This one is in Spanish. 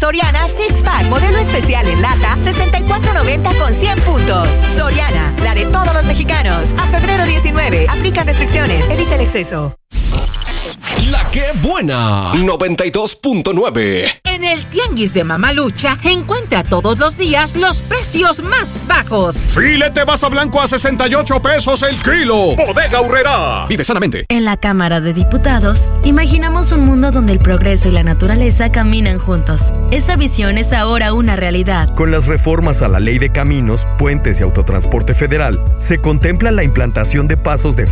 Soriana Six Pack, modelo especial en lata, $64.90 con 100 puntos. Soriana, la de todos los mexicanos. A febrero 19, aplican restricciones, evita el exceso. La que buena, 92.9. En el Tianguis de Mamalucha encuentra todos los días los precios más bajos. Filete basa blanco a 68 pesos el kilo. Bodega Aurrerá. Vive sanamente. En la Cámara de Diputados, imaginamos un mundo donde el progreso y la naturaleza caminan juntos. Esa visión es ahora una realidad. Con las reformas a la Ley de Caminos, Puentes y Autotransporte Federal, se contempla la implantación de pasos de